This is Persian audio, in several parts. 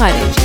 خارجی.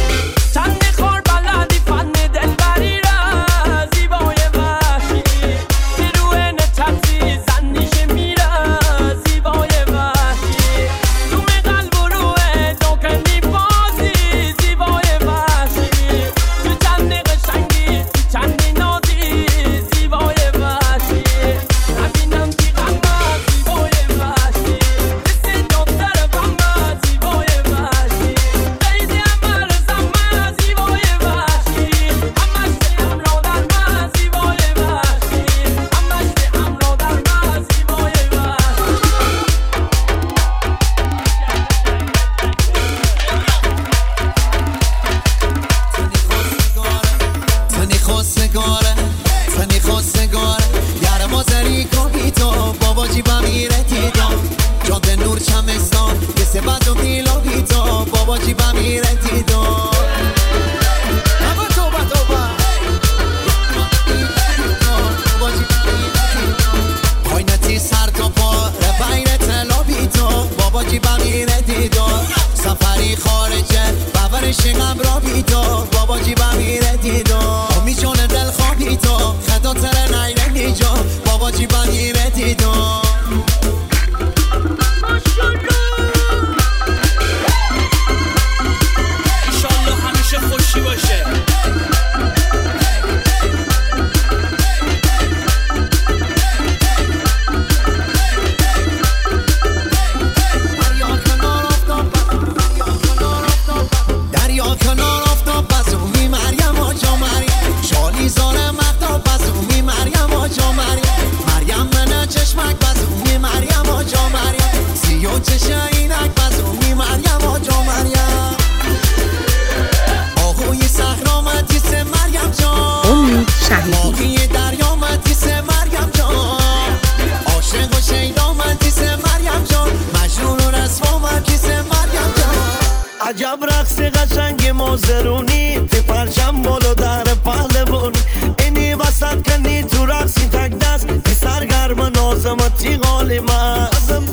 عجب رقص قشنگ موزرونی تی پرچم بالو در پهلوون اینی وسط کنی تو رقصی تک دست تی سرگرم نازمتی غالی من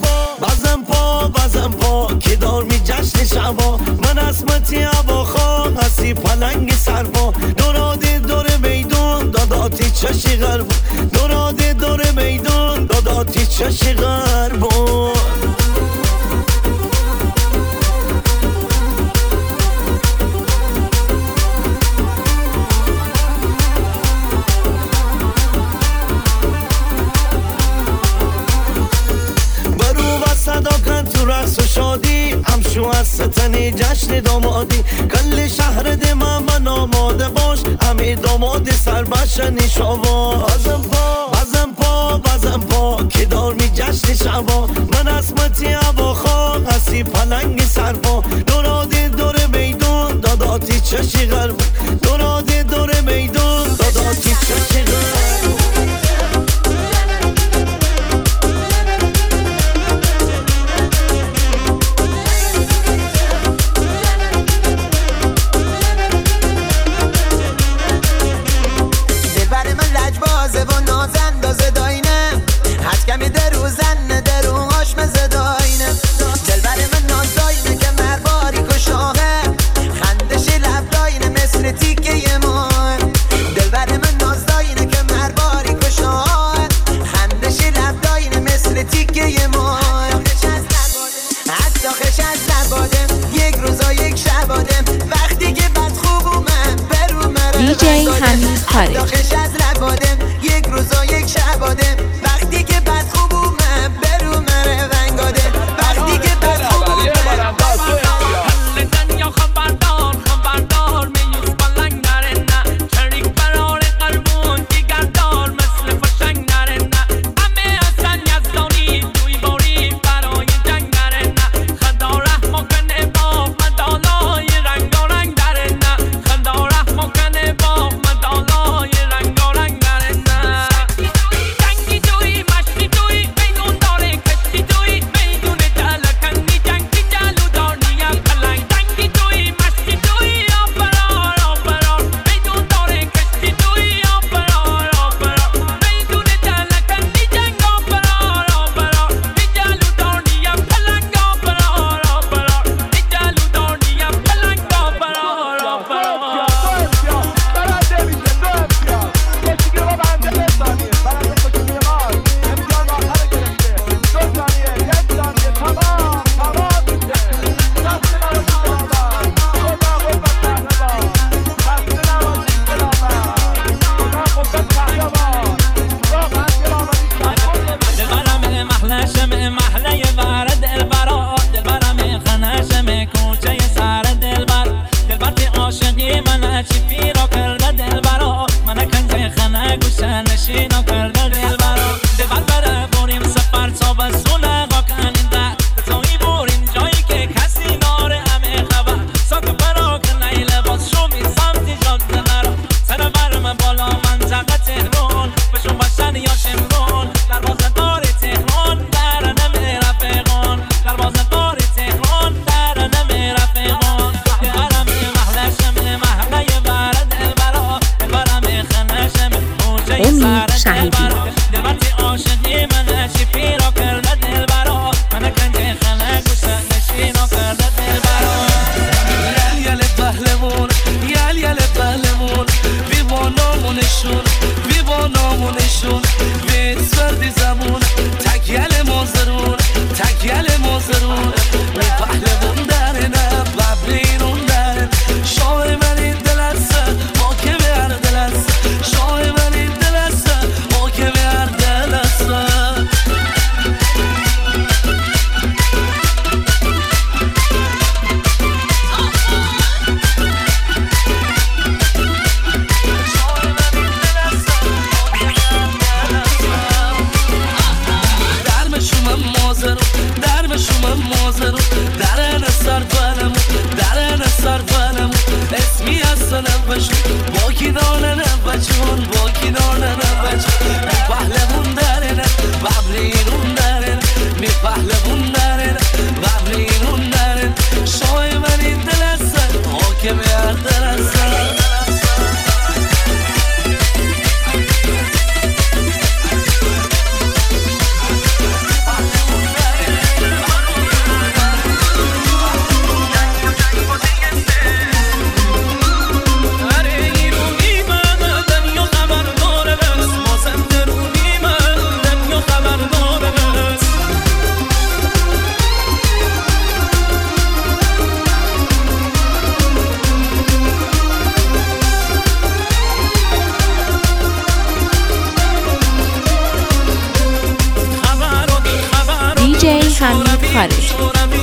بزن پا که دار می جشن شبا من اسمتی هوا خواه هستی پلنگ سربا دوراده دور میدون داداتی چشی غربون دوراده دور میدون داداتی چشی غربون صداقت تو رقص و شادی همشو از ستنی جشن دامادی کل شهر من آماده باش همه دامادی سر بشنی شوا بزن پا که دار می جشن شوا من اسمتی هوا خواه هستی پلنگ سرپا دوراده دور میدون داداتی چشی غرب دوراده دور میدون داداتی چشی غرب دیجی حمید خارجی. یک روزا یک شباده وقتی که بد خوب اومد برو مره ونگاده وقتی که بد خوب اومد یا خبردار میوز بلنگ نره نه چریک برار قربون دیگردار مثل فشنگ نره نه همه اصلا یزدانی توی باری برای جنگ نره نه خدا رحم کنه با مدالای رنگارنگ داره نه خدا رحم کنه با مدالای رنگارنگ داره نه شومم مازرو در شومم مازرو درن سرفنم درن سرفنم اسمی هستنم بشو با کی داننم بچون با کی داننم بچون می پهلوون درنم ببرینون درنم می پهلوون درنم ببرینون درنم شای من این دل هستن حاکم هر دل هستن حمید خارجی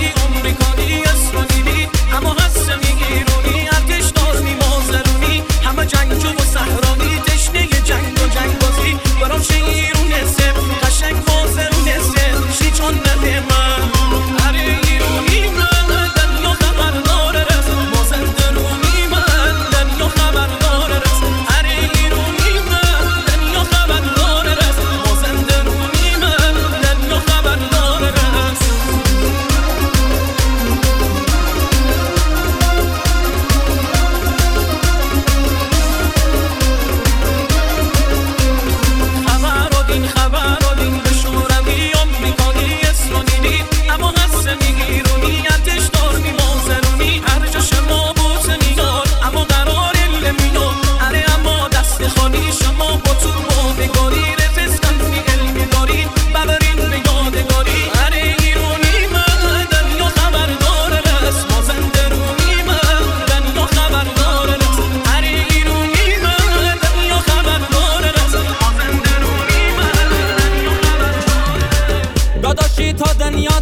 تا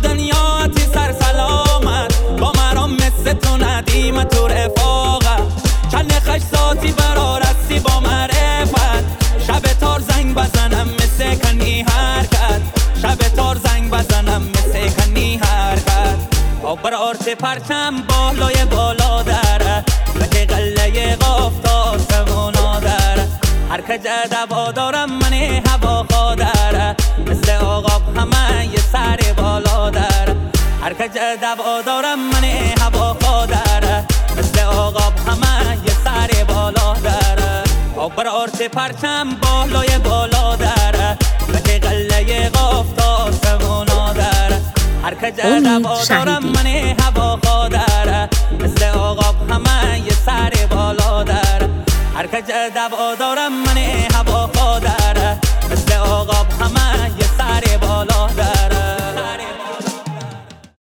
دنیاتی سر سلامت با مرام مثل تو ندیم تو رفاقت چند خش ذاتی برارستی با معرفت شب تار زنگ بزنم مثل کنی حرکت شب تار زنگ بزنم مثل کنی حرکت آبر آرت پرچم بالای بالا داره بگه قله قاف تا سمونا داره هر که جدوا دارم من هوا خادره مثل آقاب همه یه سر بالا داره هر که جدوا دارم من هوا خادره مثل آقاب همه یه سر بالا داره آبر آرت پرچم بالای بالا داره بگه قله قاف تا سمونا داره هر که جدوا دارم من هوا خادره مثل آقاب همه یه سر بالا داره هر که جدوا دارم من